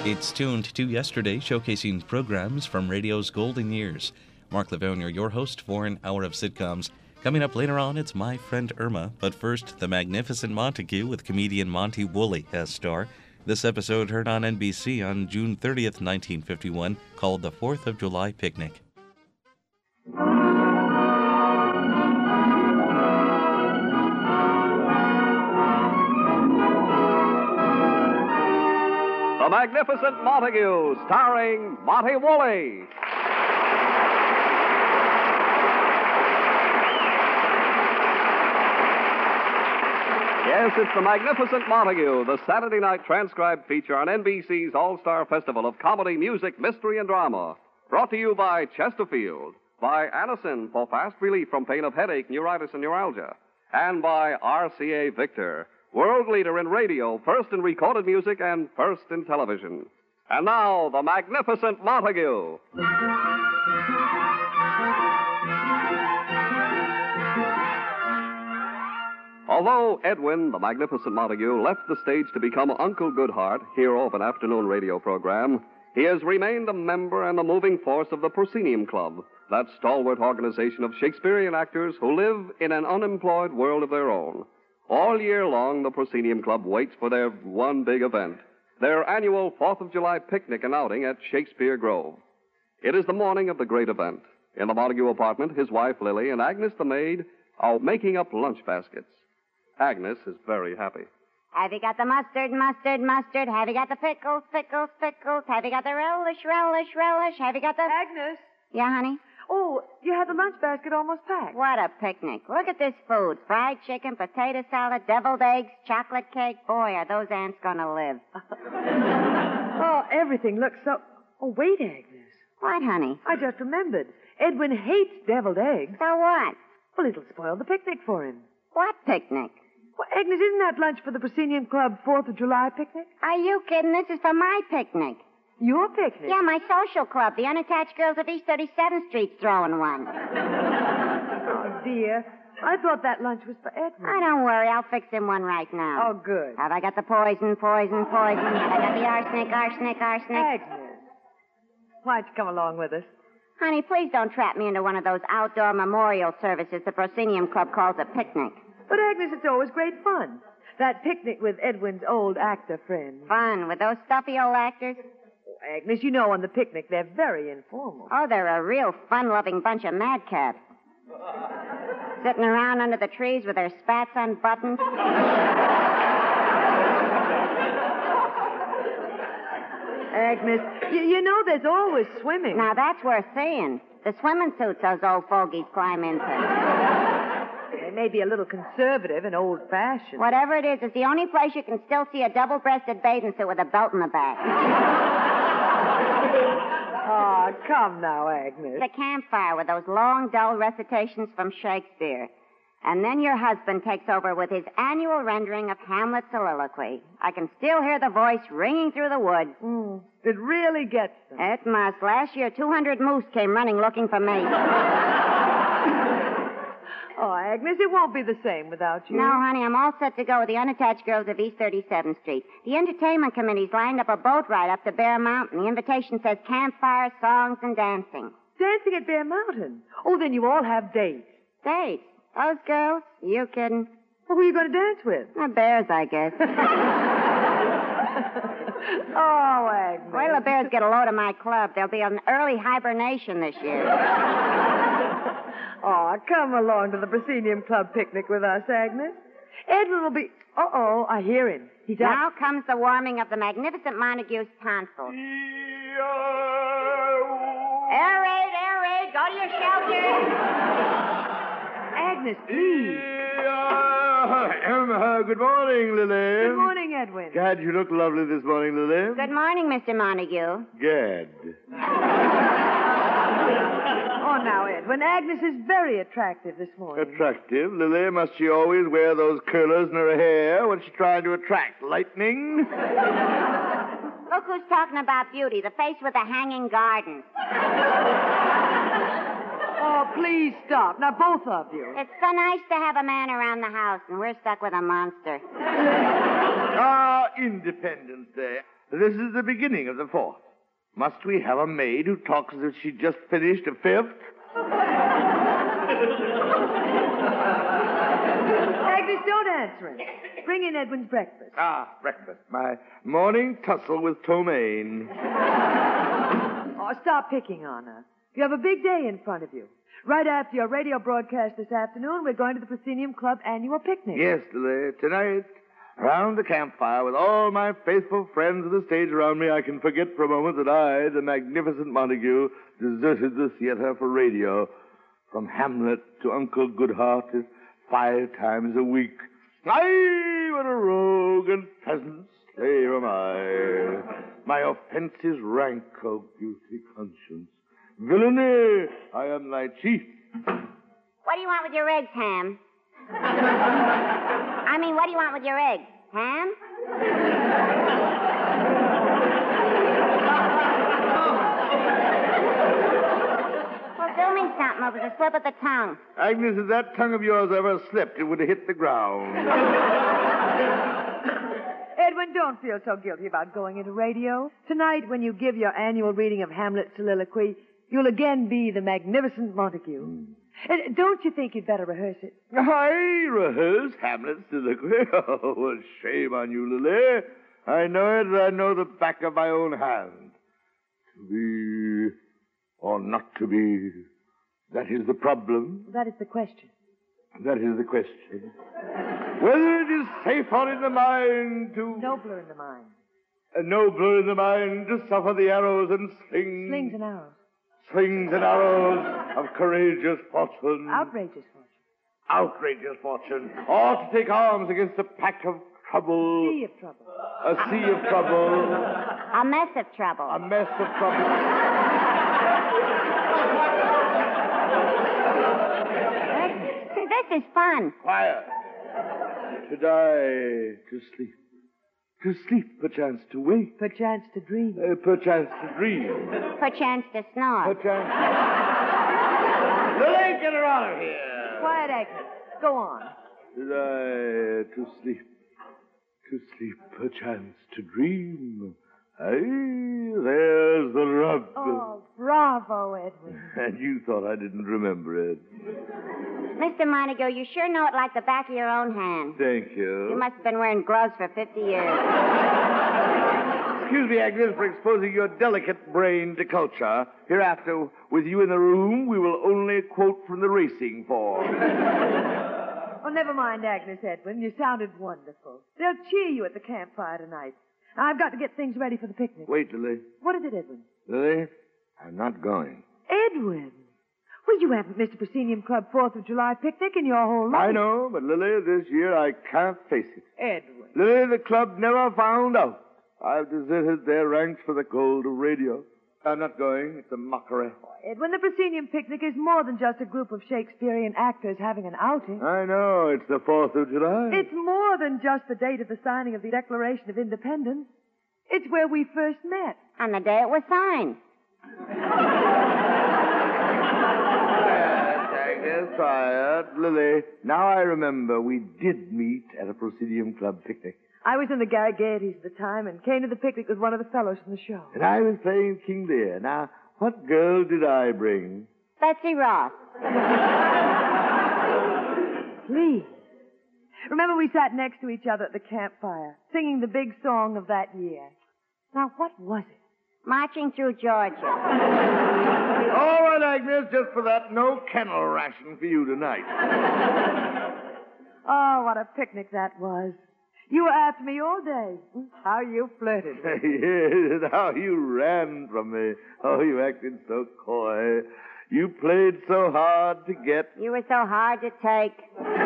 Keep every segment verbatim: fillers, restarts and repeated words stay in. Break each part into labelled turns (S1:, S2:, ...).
S1: It's tuned to yesterday, showcasing programs from radio's golden years. Mark Lavonia, your host for an hour of sitcoms. Coming up later on, it's My Friend Irma. But first, The Magnificent Montague with comedian Monty Woolley as star. This episode heard on N B C on June thirtieth, nineteen fifty-one, called The Fourth of July Picnic.
S2: The Magnificent Montague, starring Monty Woolley. Yes, it's The Magnificent Montague, the Saturday night transcribed feature on N B C's All-Star Festival of Comedy, Music, Mystery, and Drama. Brought to you by Chesterfield, by Anacin for fast relief from pain of headache, neuritis, and neuralgia, and by R C A Victor, world leader in radio, first in recorded music, and first in television. And now, The Magnificent Montague. Although Edwin, the Magnificent Montague, left the stage to become Uncle Goodhart, hero of an afternoon radio program, he has remained a member and a moving force of the Proscenium Club, that stalwart organization of Shakespearean actors who live in an unemployed world of their own. All year long, the Proscenium Club waits for their one big event, their annual fourth of July picnic and outing at Shakespeare Grove. It is the morning of the great event. In the Montague apartment, his wife, Lily, and Agnes, the maid, are making up lunch baskets. Agnes is very happy.
S3: Have you got the mustard, mustard, mustard? Have you got the pickles, pickles, pickles? Have you got the relish, relish, relish? Have you got the...
S4: Agnes?
S3: Yeah, honey?
S4: Oh, you had the lunch basket almost packed.
S3: What a picnic. Look at this food. Fried chicken, potato salad, deviled eggs, chocolate cake. Boy, are those ants going to live.
S4: Oh, everything looks so... Oh, wait, Agnes.
S3: What, honey?
S4: I just remembered. Edwin hates deviled eggs.
S3: So what?
S4: Well, it'll spoil the picnic for him.
S3: What picnic?
S4: Well, Agnes, isn't that lunch for the Proscenium Club fourth of July picnic?
S3: Are you kidding? This is for my picnic.
S4: Your picnic?
S3: Yeah, my social club. The Unattached Girls of East thirty-seventh Street's throwing one.
S4: Oh, dear. I thought that lunch was for Edwin.
S3: Oh, don't worry. I'll fix him one right now.
S4: Oh, good.
S3: Have I got the poison, poison, poison? Have I got the arsenic, arsenic, arsenic?
S4: Agnes, why don't you come along with us?
S3: Honey, please don't trap me into one of those outdoor memorial services the Proscenium Club calls a picnic.
S4: But, Agnes, it's always great fun. That picnic with Edwin's old actor friend.
S3: Fun with those stuffy old actors?
S4: Oh, Agnes, you know on the picnic they're very informal.
S3: Oh, they're a real fun-loving bunch of madcaps. Sitting around under the trees with their spats unbuttoned.
S4: Agnes, you, you know there's always swimming.
S3: Now, that's worth seeing. The swimming suits those old fogies climb into.
S4: They may be a little conservative and old-fashioned.
S3: Whatever it is, it's the only place you can still see a double-breasted bathing suit with a belt in the back.
S4: Oh, come now, Agnes.
S3: The campfire with those long, dull recitations from Shakespeare. And then your husband takes over with his annual rendering of Hamlet's soliloquy. I can still hear the voice ringing through the woods.
S4: Mm, it really gets them.
S3: It must. Last year, two hundred moose came running looking for me.
S4: Oh, Agnes, it won't be the same without you.
S3: No, honey, I'm all set to go with the Unattached Girls of East thirty-seventh Street. The entertainment committee's lined up a boat ride up to Bear Mountain. The invitation says campfire, songs, and dancing.
S4: Dancing at Bear Mountain? Oh, then you all have dates.
S3: Dates? Those girls? You kidding?
S4: Well, who are you going to dance with?
S3: The bears, I guess.
S4: Oh, Agnes.
S3: Wait till the bears get a load of my club. There'll be an early hibernation this year.
S4: Oh, come along to the Proscenium Club picnic with us, Agnes. Edwin will be... Uh-oh, I hear him. He's out.
S3: Now comes the warming of the Magnificent Montague's tonsils. Air raid, air raid, go to your shelter.
S4: Agnes, please.
S5: Uh, good morning, Lily.
S4: Good morning, Edwin.
S5: Gad, you look lovely this morning, Lily.
S3: Good morning, Mister Montague.
S5: Gad.
S4: Oh, now, Edwin, Agnes is very attractive this morning.
S5: Attractive? Lily, must she always wear those curlers in her hair when she's trying to attract lightning?
S3: Look who's talking about beauty, the face with the hanging garden.
S4: Oh, please stop. Now, both of you.
S3: It's so nice to have a man around the house, and we're stuck with a monster.
S5: Ah, Independence Day. This is the beginning of the fourth. Must we have a maid who talks as if she just finished a fifth?
S4: Agnes, don't answer him. Bring in Edwin's breakfast.
S5: Ah, breakfast. My morning tussle with Ptomaine.
S4: Oh, stop picking on her. You have a big day in front of you. Right after your radio broadcast this afternoon, we're going to the Proscenium Club annual picnic.
S5: Yes, Lily. Tonight, around the campfire with all my faithful friends of the stage around me, I can forget for a moment that I, the magnificent Montague, deserted the theater for radio. From Hamlet to Uncle Goodhart is five times a week. Aye, what a rogue and peasant slave am I. My offense is rank, O guilty conscience. Villainy, I am thy chief.
S3: What do you want with your eggs, Ham? I mean, what do you want with your eggs? Ham? Well, do me something. It was a slip of the tongue.
S5: Agnes, if that tongue of yours ever slipped, it would have hit the ground.
S4: Edwin, don't feel so guilty about going into radio. Tonight, when you give your annual reading of Hamlet's soliloquy, you'll again be the magnificent Montague. Mm. And don't you think you'd better rehearse it?
S5: I rehearse Hamlet's soliloquy? Oh, what shame on you, Lily. I know it, I know the back of my own hand. To be or not to be, that is the problem.
S4: That is the question.
S5: That is the question. Whether it is safer in the mind to...
S4: Nobler in the mind.
S5: Uh, nobler in the mind to suffer the arrows and slings...
S4: Slings and arrows.
S5: Slings and arrows of courageous fortune.
S4: Outrageous fortune.
S5: Outrageous fortune. Or to take arms against a pack of trouble.
S4: Sea of trouble.
S5: A sea of trouble.
S3: A mess of trouble.
S5: A mess of trouble.
S3: This is fun.
S5: Quiet. To die, to sleep. To sleep, perchance to wake.
S4: Perchance to dream.
S5: Uh, perchance to dream.
S3: Perchance to snore.
S5: Perchance to... Lily, get her out of here.
S4: Quiet, Agnes. Go on.
S5: To die, to sleep. To sleep, perchance to dream. Aye, there's the rub.
S4: Oh, bravo, Edwin.
S5: And you thought I didn't remember it.
S3: Mister Montague, you sure know it like the back of your own hand.
S5: Thank you.
S3: You must have been wearing gloves for fifty years.
S5: Excuse me, Agnes, for exposing your delicate brain to culture. Hereafter, with you in the room, we will only quote from the racing form.
S4: Oh, never mind, Agnes, Edwin. You sounded wonderful. They'll cheer you at the campfire tonight. I've got to get things ready for the picnic.
S5: Wait, Lily.
S4: What is it, Edwin?
S5: Lily, I'm not going.
S4: Edwin? Well, you haven't missed a Proscenium Club fourth of July picnic in your whole life.
S5: I know, but Lily, this year I can't face it.
S4: Edwin.
S5: Lily, the club never found out. I've deserted their ranks for the gold of radio. I'm not going. It's a mockery.
S4: Edwin, the Proscenium picnic is more than just a group of Shakespearean actors having an outing.
S5: I know. It's the fourth of July.
S4: It's more than just the date of the signing of the Declaration of Independence. It's where we first met.
S3: On the day it was signed.
S5: Agnes, quiet. Lily, now I remember we did meet at a Proscenium Club picnic.
S4: I was in the Garrigaities at the time and came to the picnic with one of the fellows from the show.
S5: And I was playing King Lear. Now, what girl did I bring?
S3: Betsy Ross.
S4: Please. Remember we sat next to each other at the campfire, singing the big song of that year. Now, what was it?
S3: Marching through Georgia.
S5: All right, Agnes, just for that, no kennel ration for you tonight.
S4: Oh, what a picnic that was. You were after me all day. How you flirted.
S5: Yes, and how you ran from me. Oh, you acted so coy. You played so hard to get.
S3: You were so hard to take.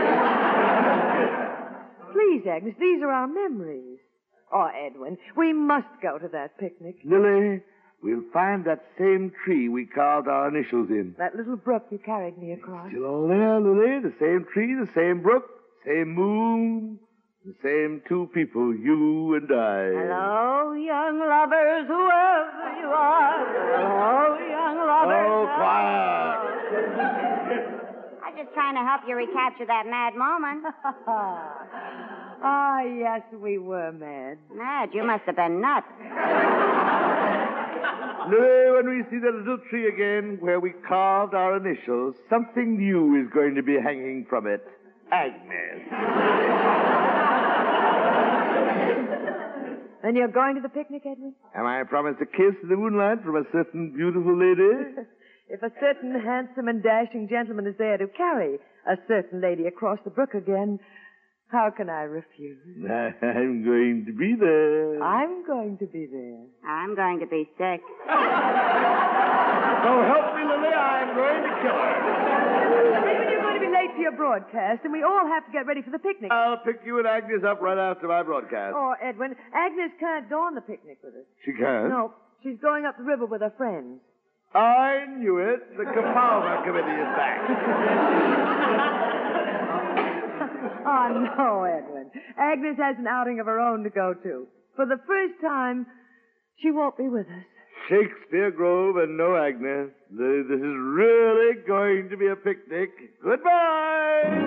S4: Please, Agnes, these are our memories. Oh, Edwin, we must go to that picnic.
S5: Lily, we'll find that same tree we carved our initials in.
S4: That little brook you carried me across.
S5: Still all there, Lily. The same tree, the same brook, same moon, the same two people, you and I.
S3: Hello, young lovers, whoever you are. Hello, young lovers.
S5: Oh, quiet.
S3: I'm just trying to help you recapture that mad moment.
S4: Ah, Ah, yes, we were mad.
S3: Mad, you must have been nuts.
S5: Louis, when we see the little tree again where we carved our initials, something new is going to be hanging from it. Agnes.
S4: Then you're going to the picnic, Edwin?
S5: Am I promised a kiss in the moonlight from a certain beautiful lady?
S4: If a certain handsome and dashing gentleman is there to carry a certain lady across the brook again, how can I refuse?
S5: I'm going to be there.
S4: I'm going to be there.
S3: I'm going to be sick.
S5: So help me, Lily, I'm going to kill her.
S4: Edwin, you're going to be late for your broadcast, and we all have to get ready for the picnic.
S5: I'll pick you and Agnes up right after my broadcast.
S4: Oh, Edwin, Agnes can't go on the picnic with us.
S5: She can?
S4: No, she's going up the river with her friends.
S5: I knew it. The Kapalma Committee is back.
S4: Oh, no, Edwin. Agnes has an outing of her own to go to. For the first time, she won't be with us.
S5: Shakespeare Grove and no Agnes. This is really going to be a picnic. Goodbye!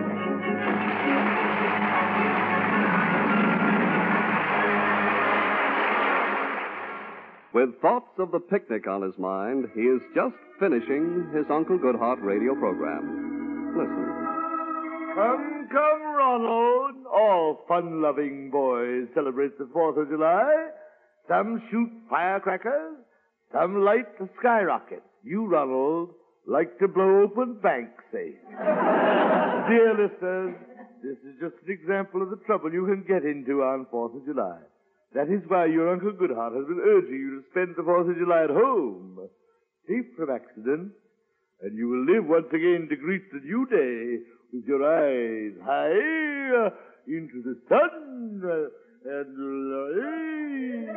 S2: With thoughts of the picnic on his mind, he is just finishing his Uncle Goodhart radio program. Listen.
S5: Come, come, Ronald. All fun-loving boys celebrate the fourth of July. Some shoot firecrackers. Some light the skyrockets. You, Ronald, like to blow open bank safes. Dear listeners, this is just an example of the trouble you can get into on fourth of July. That is why your Uncle Goodhart has been urging you to spend the fourth of July at home, safe from accident, and you will live once again to greet the new day with your eyes high uh, into the sun uh, and... Uh,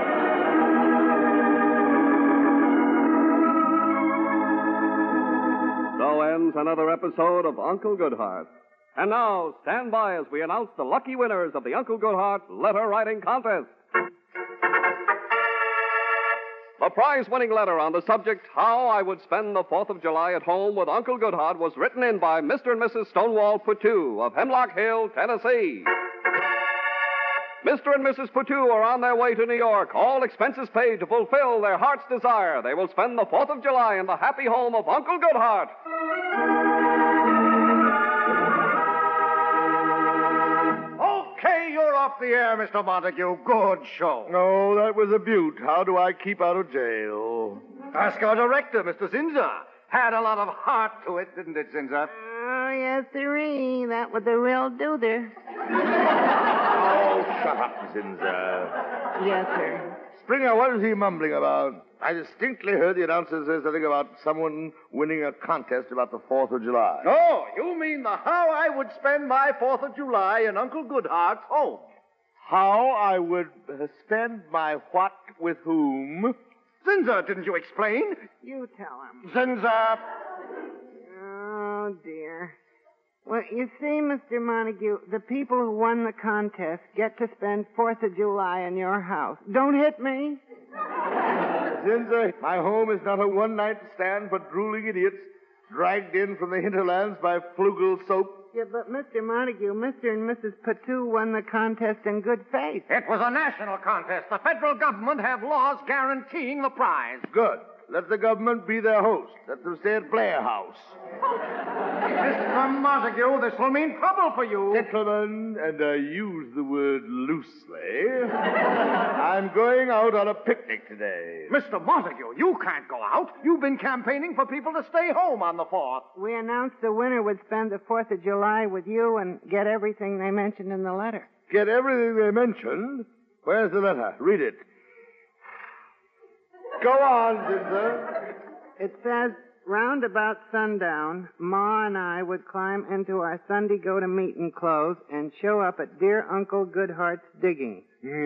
S2: So ends another episode of Uncle Goodhart. And now, stand by as we announce the lucky winners of the Uncle Goodhart Letter Writing Contest. The prize-winning letter on the subject, How I Would Spend the fourth of July at Home with Uncle Goodhart, was written in by Mister and Missus Stonewall Puttu of Hemlock Hill, Tennessee. Mister and Missus Puttu are on their way to New York, all expenses paid to fulfill their heart's desire. They will spend the fourth of July in the happy home of Uncle Goodhart.
S6: Okay, you're off the air, Mister Montague. Good show.
S5: Oh, that was a beaut. How do I keep out of jail?
S6: Ask our director, Mister Zinzer. Had a lot of heart to it, didn't it, Zinzer?
S7: Oh, yes, sirree. That was a real doother.
S5: Oh, shut up, Zinzer.
S7: Yes, sir.
S5: Springer, what is he mumbling about? I distinctly heard the announcer say something about someone winning a contest about the fourth of July.
S6: Oh, you mean the How I Would Spend My fourth of July in Uncle Goodhart's home.
S5: How I would uh, spend my what with whom?
S6: Zinzer, didn't you explain?
S7: You tell him.
S6: Zinzer.
S7: Oh, dear. Well, you see, Mister Montague, the people who won the contest get to spend fourth of July in your house. Don't hit me.
S5: Zinzer, my home is not a one-night stand for drooling idiots dragged in from the hinterlands by flugel soap.
S7: Yeah, but Mister Montague, Mister and Missus Patu won the contest in good faith.
S6: It was a national contest. The federal government have laws guaranteeing the prize.
S5: Good. Let the government be their host. Let them stay at Blair House.
S6: Mister Montague, this will mean trouble for you.
S5: Gentlemen, and I use the word loosely, I'm going out on a picnic today.
S6: Mister Montague, you can't go out. You've been campaigning for people to stay home on the fourth.
S7: We announced the winner would spend the fourth of July with you and get everything they mentioned in the letter.
S5: Get everything they mentioned? Where's the letter? Read it. Go on, Zinzer.
S7: It says, round about sundown, Ma and I would climb into our Sunday go-to-meeting clothes and show up at dear Uncle Goodhart's diggings.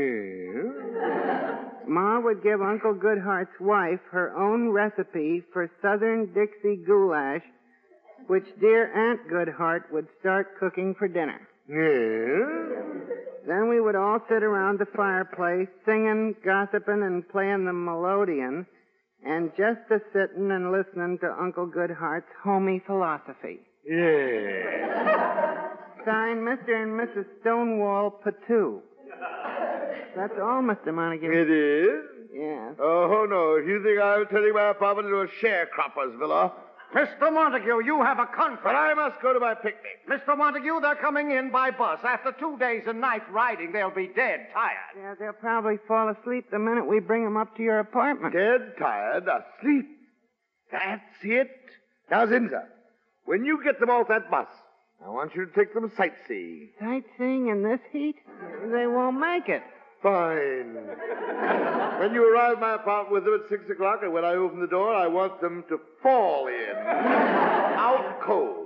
S5: Yeah.
S7: Ma would give Uncle Goodhart's wife her own recipe for Southern Dixie goulash, which dear Aunt Goodhart would start cooking for dinner.
S5: Yeah.
S7: Then we would all sit around the fireplace, singing, gossiping, and playing the melodeon, and just a sitting and listening to Uncle Goodhart's homey philosophy.
S5: Yeah.
S7: Signed, Mister and Missus Stonewall Patu. That's all, Mister Montague.
S5: It is?
S7: Yes.
S5: Oh, no. If you think I'm turning my apartment into a sharecropper's villa.
S6: Mister Montague, you have a
S5: But
S6: contract.
S5: I must go to my picnic.
S6: Mister Montague, they're coming in by bus. After two days and nights riding, they'll be dead tired.
S7: Yeah, they'll probably fall asleep the minute we bring them up to your apartment.
S5: Dead, tired, asleep. That's it. Now, Zinza, when you get them off that bus, I want you to take them sightseeing.
S7: Sightseeing in this heat? They won't make it.
S5: Fine. When you arrive at my apartment with them at six o'clock, and when I open the door, I want them to fall in. Out cold.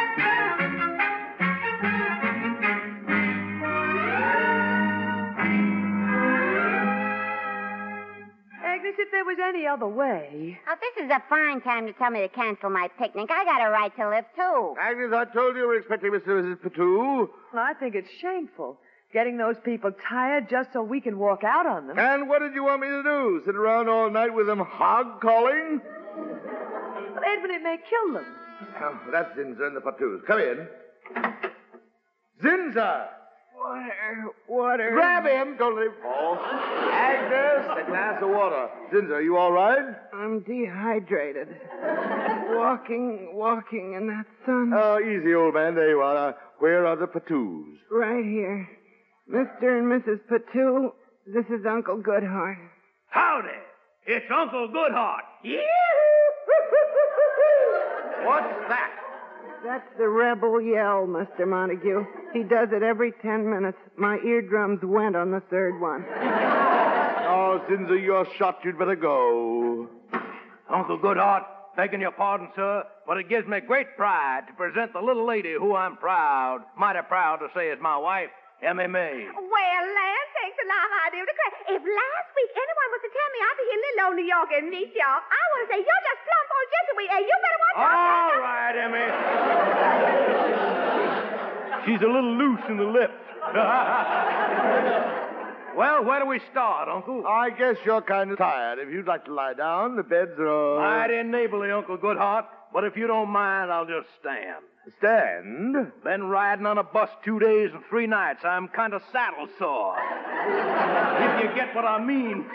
S4: Agnes, if there was any other way.
S3: Now, this is a fine time to tell me to cancel my picnic. I got a right to live, too.
S5: Agnes, I told you we were expecting Mister and Missus Patu.
S4: Well, I think it's shameful. Getting those people tired just so we can walk out on them.
S5: And what did you want me to do? Sit around all night with them hog calling?
S4: Well, Edwin, it may kill them.
S5: Oh, that's Zinza and the Patus. Come in. Zinza!
S7: Water, water.
S5: Grab him! Don't let him fall. Agnes, a glass of water. Zinza, are you all right?
S7: I'm dehydrated. walking, walking in that sun.
S5: Oh, easy, old man. There you are. Uh, where are the Patus?
S7: Right here. Mister and Missus Patu, this is Uncle Goodhart.
S8: Howdy. It's Uncle Goodhart. Yeah.
S6: What's that?
S7: That's the rebel yell, Mister Montague. He does it every ten minutes. My eardrums went on the third one.
S5: Oh, Zinza, you're shot. You'd better go.
S8: Uncle Goodhart, begging your pardon, sir, but it gives me great pride to present the little lady who I'm proud, mighty proud to say is my wife, Emmy May.
S9: Well, land sakes alive, I do declare. If last week anyone was to tell me I'd be here in little old New York and meet y'all, I would have said, you're just plumb full of Jesuit, and you better watch out.
S8: All right, Emmy. She's a little loose in the lips. Well, where do we start, Uncle?
S5: I guess you're kind of tired. If you'd like to lie down, the beds are all...
S8: Mighty neighborly, Uncle Goodhart, but if you don't mind, I'll just stand.
S5: Stand?
S8: Been riding on a bus two days and three nights. I'm kind of saddle sore. If you get what I mean.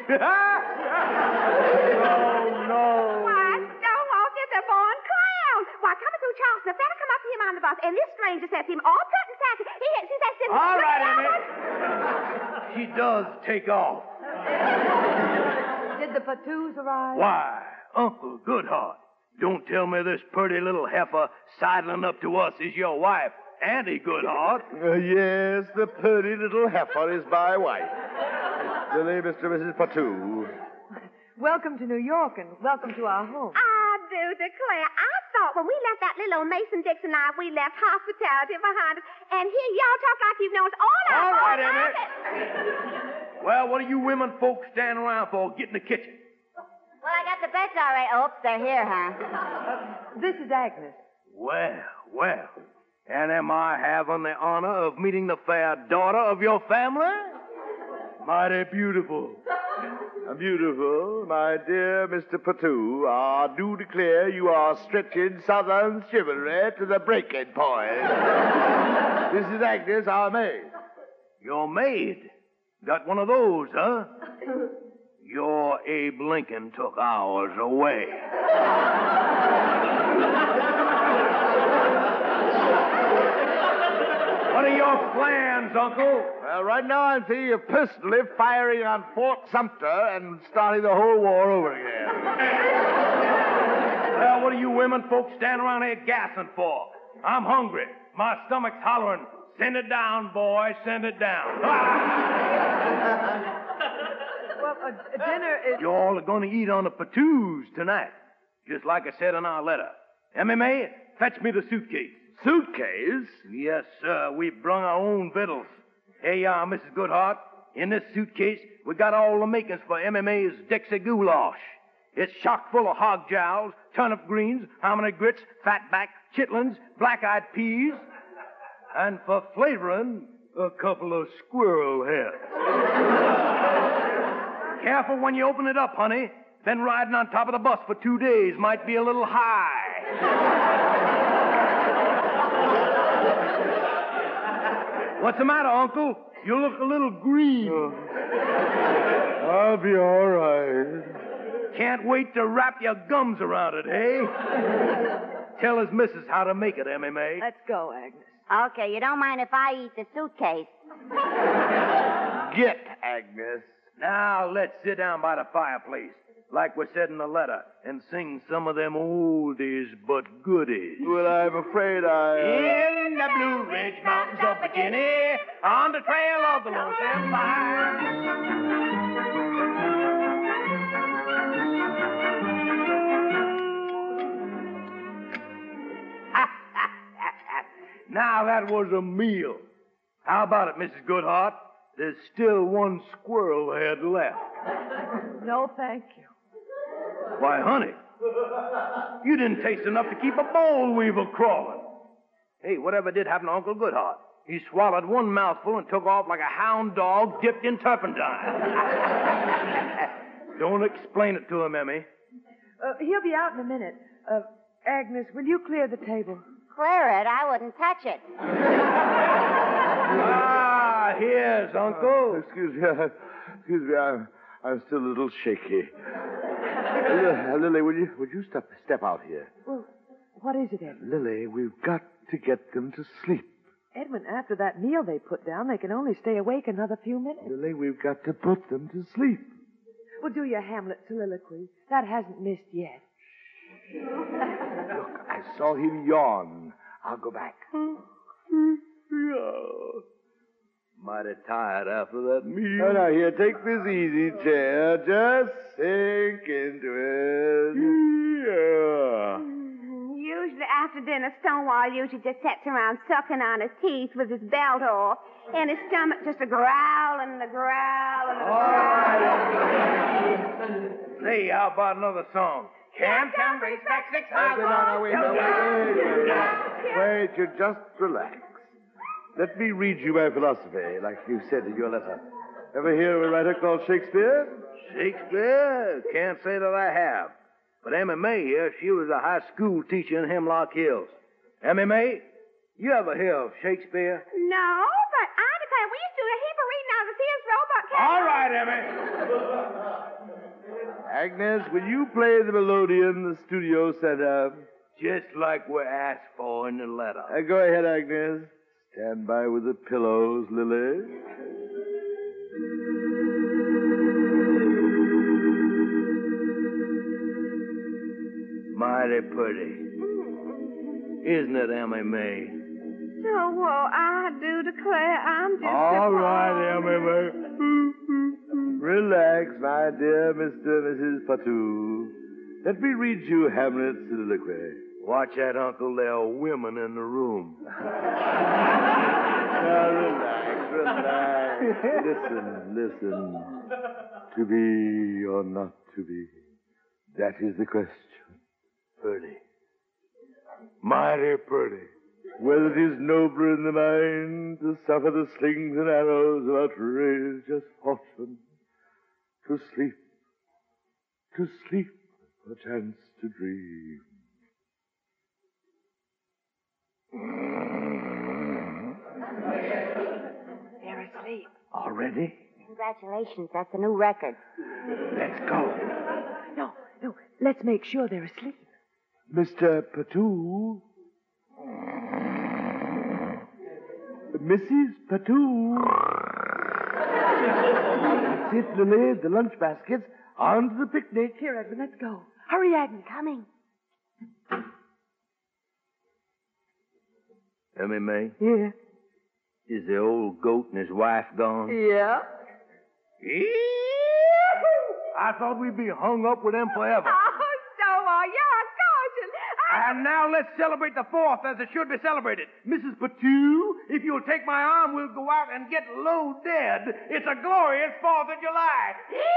S5: Oh, no.
S9: Why, Stonewall's just a born clown. Why, coming through Charleston, a fella come up to him on the bus, and this stranger says to him, all pert and sassy, he hits and says to him,
S8: All right,
S9: "Look,
S8: Emmy.
S9: Albert."
S8: She does take off.
S4: Did the Patus arrive?
S8: Why, Uncle Goodhart, don't tell me this pretty little heifer sidling up to us is your wife, Auntie Goodhart.
S5: Uh, yes, the pretty little heifer is my wife. Really, Mister and Missus Patu.
S4: Welcome to New York and welcome to our home.
S9: I do declare, I thought when we left that little old Mason-Dixon life, we left hospitality behind us, and here y'all talk like you've known us all our
S8: All right,
S9: whole
S8: Emmy.
S9: lives.
S8: Well, what do you women folks standing around for? Get in the kitchen.
S3: Well, I got the beds all right. Oops, they're here, huh?
S4: This is Agnes.
S8: Well, well. And am I having the honor of meeting the fair daughter of your family? Mighty beautiful.
S5: Beautiful, my dear Mister Patu. I do declare you are stretching Southern chivalry to the breaking point. This is Agnes, our maid.
S8: Your maid? Got one of those, huh? Your Abe Lincoln took ours away. What are your plans, Uncle?
S5: Well, right now I'm thinking of personally firing on Fort Sumter and starting the whole war over again.
S8: Well, what are you women folks standing around here gassing for? I'm hungry. My stomach's hollering. Send it down, boy. Send it down.
S4: Well, uh, dinner is...
S8: You all are going to eat on the Patus tonight, just like I said in our letter. Emmy May, fetch me the suitcase.
S5: Suitcase?
S8: Yes, sir. We brung our own victuals. Here you are, Missus Goodhart. In this suitcase, we got all the makings for Emmy May's Dixie goulash. It's chock full of hog jowls, turnip greens, hominy grits, fatback, chitlins, black-eyed peas, and for flavoring, a couple of squirrel heads. Careful when you open it up, honey. Been riding on top of the bus for two days. Might be a little high. What's the matter, Uncle? You look a little green.
S5: Oh. I'll be all right.
S8: Can't wait to wrap your gums around it, eh? Tell his missus how to make it, M M A.
S4: Let's go, Agnes.
S3: Okay, you don't mind if I eat the suitcase.
S5: Get, Agnes.
S8: Now, let's sit down by the fireplace, like we said in the letter, and sing some of them oldies but goodies.
S5: Well, I'm afraid I...
S8: In the Blue Ridge Mountains of Virginia, on the trail of the Lonesome Pine. Now that was a meal. How about it, Missus Goodhart? There's still one squirrel head left.
S4: No, thank you.
S8: Why, honey, you didn't taste enough to keep a boll weevil crawling. Hey, whatever did happen to Uncle Goodhart? He swallowed one mouthful and took off like a hound dog dipped in turpentine. Don't explain it to him, Emmy.
S4: Uh, he'll be out in a minute. Uh, Agnes, will you clear the table?
S3: Clear it, I wouldn't touch it.
S8: Ah, here's Uncle.
S5: Oh, excuse me. Uh, excuse me. I'm, I'm still a little shaky. Uh, Lily, would you would you step step out here?
S4: Well, what is it, Edmund?
S5: Lily, we've got to get them to sleep.
S4: Edmund, after that meal they put down, they can only stay awake another few minutes.
S5: Lily, we've got to put them to sleep.
S4: Well, do your Hamlet soliloquy. That hasn't missed yet.
S5: Look, I saw him yawn. I'll go back.
S8: Mighty tired after that meal.
S5: Oh, now, here, take this easy chair. Just sink into it. Yeah.
S9: Usually after dinner, Stonewall usually just sits around sucking on his teeth with his belt off, and his stomach just a growling and a growling and a growling.
S8: Hey, how about another song? Cam, Cam, race back six miles.
S5: No, no, wait, no, wait, wait, wait. Wait, you just relax. Let me read you my philosophy, like you said in your letter. Ever hear of a writer called Shakespeare?
S8: Shakespeare? Can't say that I have. But M M A here, she was a high school teacher in Hemlock Hills. M M A, you ever hear of Shakespeare?
S9: No, but I declare we used to do a heap of reading out of the Sears Roebuck catalog.
S8: All right, Emmy.
S5: Agnes, will you play the melodeon the studio set up?
S8: Just like we're asked for in the letter.
S5: Uh, go ahead, Agnes. Stand by with the pillows, Lily.
S8: Mighty pretty. Isn't it, M M A?
S9: Oh, well, I do declare I'm just
S5: All
S9: a
S5: right, M M A. Relax, my dear Mister and Missus Patu. Let me read you Hamlet's soliloquy.
S8: Watch that, Uncle. There are women in the room.
S5: Now, relax, relax. Listen, listen. To be or not to be, that is the question.
S8: Pretty. Mighty pretty.
S5: Whether it is nobler in the mind to suffer the slings and arrows of outrageous fortune, to sleep, to sleep, perchance to dream.
S4: They're asleep.
S5: Already?
S3: Congratulations, that's a new record.
S5: Let's go.
S4: No, no, let's make sure they're asleep.
S5: Mister Patu. Missus Patu. That's it, Lily. The lunch baskets. On to the picnic.
S4: Here, Edmund, let's go. Hurry, Agnes.
S3: Coming.
S8: M M A,
S4: Yeah.
S8: is the old goat and his wife gone?
S4: Yeah.
S8: I thought we'd be hung up with them forever.
S9: Oh, Stonewall, you're a caution. I...
S8: And now let's celebrate the fourth as it should be celebrated. Missus Patu, if you'll take my arm, we'll go out and get low dead. It's a glorious Fourth of July.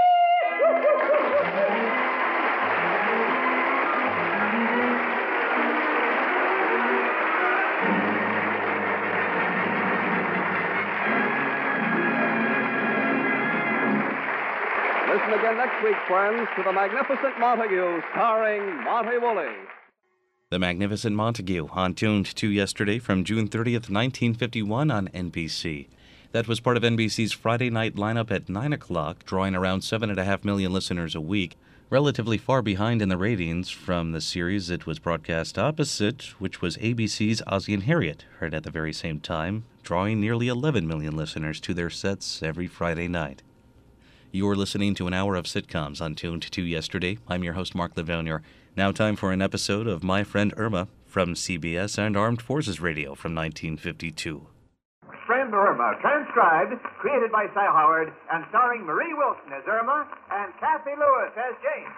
S2: Listen again next week, friends, to The Magnificent Montague, starring Monty Woolley.
S1: The Magnificent Montague, on Tuned to Yesterday from June thirtieth, nineteen fifty-one on N B C. That was part of N B C's Friday night lineup at nine o'clock, drawing around seven point five million listeners a week, relatively far behind in the ratings from the series it was broadcast opposite, which was A B C's Ozzie and Harriet, heard at the very same time, drawing nearly eleven million listeners to their sets every Friday night. You're listening to an hour of sitcoms on Tuned to Yesterday. I'm your host, Mark Lavounier. Now time for an episode of My Friend Irma from C B S and Armed Forces Radio from nineteen fifty-two.
S10: Friend Irma, transcribed, created by Cy Howard, and starring Marie Wilson as Irma and Kathy Lewis as Jane.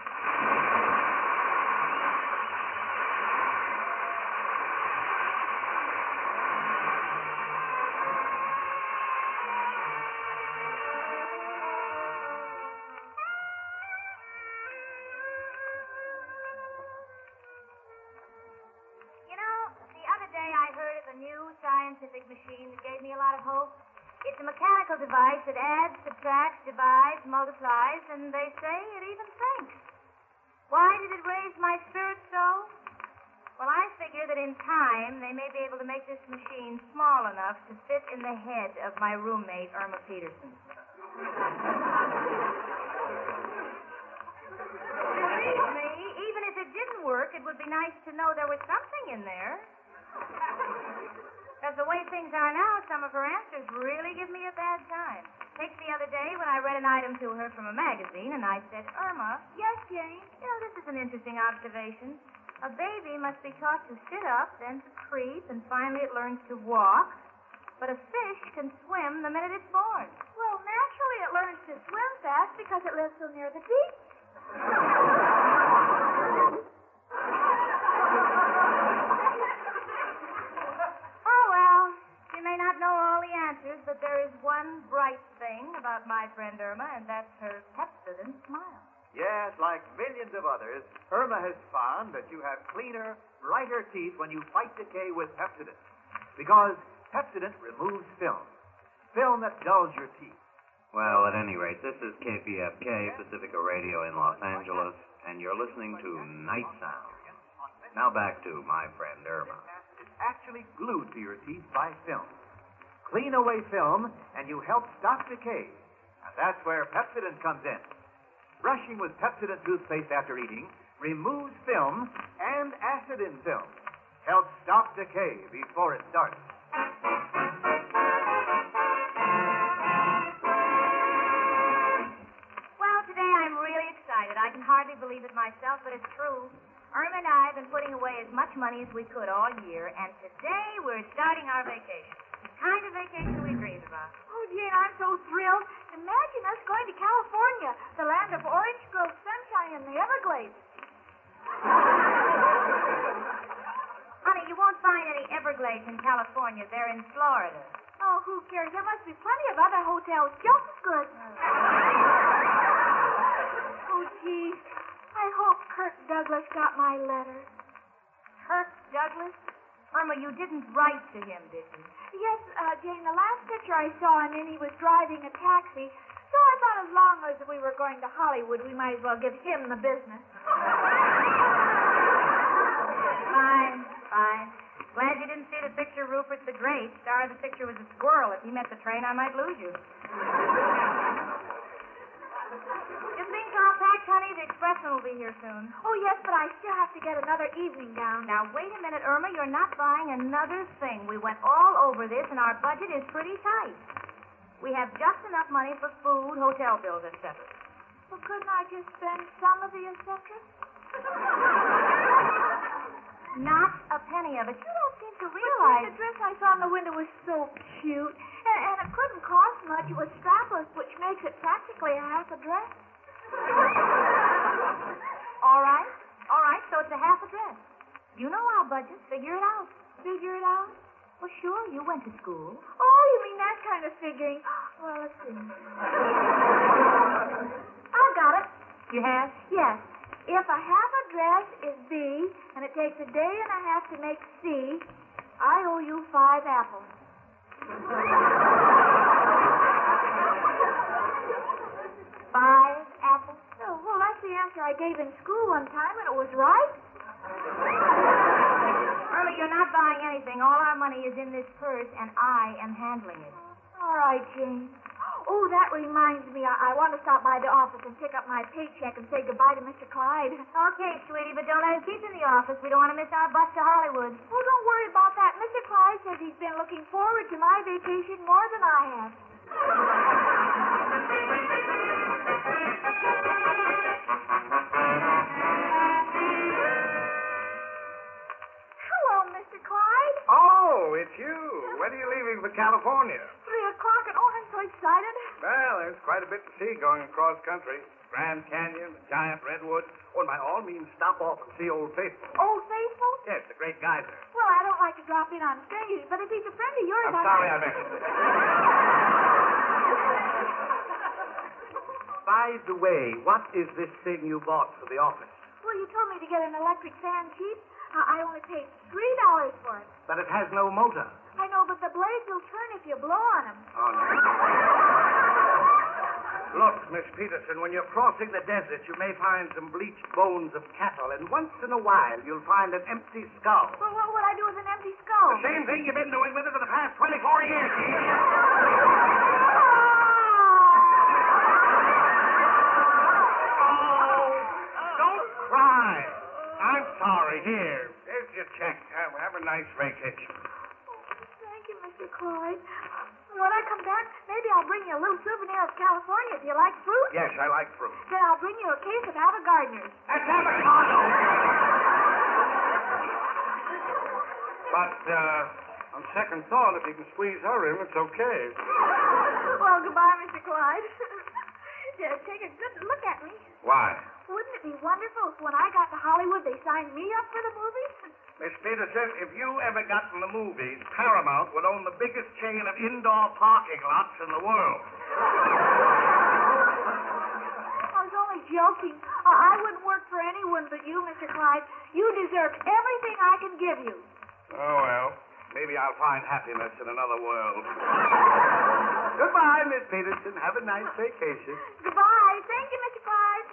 S11: Scientific machine that gave me a lot of hope. It's a mechanical device that adds, subtracts, divides, multiplies, and they say it even thinks. Why did it raise my spirits so? Well, I figure that in time they may be able to make this machine small enough to fit in the head of my roommate, Irma Peterson. Believe me, even if it didn't work, it would be nice to know there was something in there. Because the way things are now, some of her answers really give me a bad time. Take the other day when I read an item to her from a magazine, and I said, Irma, yes, Jane, you know, this is an interesting observation. A baby must be taught to sit up, then to creep, and finally it learns to walk. But a fish can swim the minute it's born.
S9: Well, naturally it learns to swim fast because it lives so near the beach.
S11: But there is one bright thing about my friend Irma, and that's her Pepsodent smile.
S10: Yes, like millions of others, Irma has found that you have cleaner, brighter teeth when you fight decay with Pepsodent. Because Pepsodent removes film. Film that dulls your teeth.
S12: Well, at any rate, this is K P F K, Pacifica Radio in Los Angeles, and you're listening to Night Sound. Now back to my friend Irma.
S10: It's actually glued to your teeth by film. Clean away film, and you help stop decay. And that's where Pepsodent comes in. Brushing with Pepsodent toothpaste after eating removes film and acid in film. Helps stop decay before it starts.
S11: Well, today I'm really excited. I can hardly believe it myself, but it's true. Irma and I have been putting away as much money as we could all year, and today we're starting our vacation. The kind of vacation we dreamed about.
S9: Oh, Jane, I'm so thrilled. Imagine us going to California, the land of orange grove, sunshine, and the Everglades.
S11: Honey, you won't find any Everglades in California. They're in Florida.
S9: Oh, who cares? There must be plenty of other hotels just as good. Oh, gee. I hope Kirk Douglas got my letter.
S11: Kirk Douglas? Irma, you didn't write to him, did you?
S9: Yes, uh, Jane, the last picture I saw him in, he was driving a taxi. So I thought as long as we were going to Hollywood, we might as well give him the business.
S11: Fine, fine. Glad you didn't see the picture of Rupert the Great. Star of the picture was a squirrel. If he met the train, I might lose you. Just being compact, honey. The expressman will be here soon.
S9: Oh, yes, but I still have to get another evening gown.
S11: Now, wait a minute, Irma. You're not buying another thing. We went all over this, and our budget is pretty tight. We have just enough money for food, hotel bills, et cetera.
S9: Well, couldn't I just spend some of the et cetera?
S11: Not a penny of it. You don't seem to
S9: But
S11: realize...
S9: the dress I saw in the window was so cute. And, and it couldn't cost much. It was strapless, which makes it practically a half a dress.
S11: All right. All right, so it's a half a dress. You know our budget. Figure it out.
S9: Figure it out?
S11: Well, sure. You went to school.
S9: Oh, you mean that kind of figuring. Well, let's see.
S11: I've got it. You have?
S9: Yes. If a half a dress is B, and it takes a day and a half to make C, I owe you five apples.
S11: Five apples?
S9: Oh, well, that's the answer I gave in school one time, and it was right.
S11: Charlie, you're not buying anything. All our money is in this purse, and I am handling it.
S13: All right, Jane. Oh, that reminds me. I, I want to stop by the office and pick up my paycheck and say goodbye to Mister Clyde.
S11: Okay, sweetie, but don't let him keep in the office. We don't want to miss our bus to Hollywood.
S13: Oh, don't worry about that. Mister Clyde says he's been looking forward to my vacation more than I have. Hello, Mister Clyde.
S14: Oh, it's you. When are you leaving for California?
S13: Three o'clock, and oh, I'm so excited.
S14: Well, there's quite a bit to see going across country. Grand Canyon, the giant redwoods. Oh, and by all means, stop off and see Old Faithful.
S13: Old Faithful?
S14: Yes, the great geyser.
S13: Well, I don't like to drop in on strangers, but if he's a friend of yours,
S14: I'm
S13: I...
S14: sorry I mentioned it. By the way, what is this thing you bought for the office?
S13: Well, you told me to get an electric fan cheap. Uh, I only paid three dollars for it.
S14: But it has no motor.
S13: I know, but the blades will turn if you blow on them.
S14: Oh, no. Look, Miss Peterson, when you're crossing the desert, you may find some bleached bones of cattle, and once in a while you'll find an empty skull.
S13: Well, what would I do with an empty skull?
S14: The same thing you've been doing with it for the past twenty-four years. Cry. I'm sorry. Here. There's your check. Have, have a nice vacation.
S13: Thank you, Mister Clyde. When I come back, maybe I'll bring you a little souvenir of California. Do you like fruit?
S14: Yes, I like fruit.
S13: Then I'll bring you a case of Ava Gardner's.
S14: That's avocado. But, uh, on second thought, if you can squeeze her in, it's okay.
S13: Well, goodbye, Mister Clyde. Yeah, take a good look at me.
S14: Why?
S13: Wouldn't it be wonderful if when I got to Hollywood they signed me up for the movies?
S14: Miss Peterson, if you ever got in the movies, Paramount would own the biggest chain of indoor parking lots in the world.
S13: I was only joking. Uh, I wouldn't work for anyone but you, Mister Clyde. You deserve everything I can give you.
S14: Oh, well, maybe I'll find happiness in another world. Goodbye, Miss Peterson. Have a nice vacation.
S13: Goodbye. Thank you, Mister Clyde.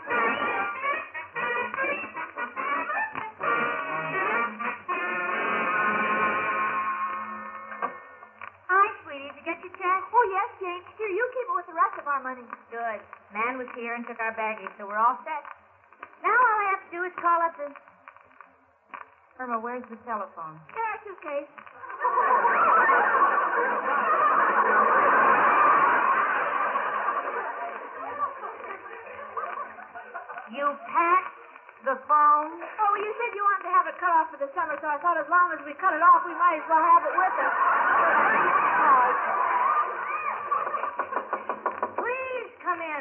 S11: Hi, sweetie. Did you get your check?
S13: Oh, yes, Jane. Here, you keep it with the rest of our money.
S11: Good. Man was here and took our baggage, so we're all set. Now all I have to do is call up the... Irma, where's the telephone?
S13: In our suitcase.
S11: You packed the phone?
S13: Oh, well, you said you wanted to have it cut off for the summer, so I thought as long as we cut it off, we might as well have it with us. Oh.
S11: Please come in.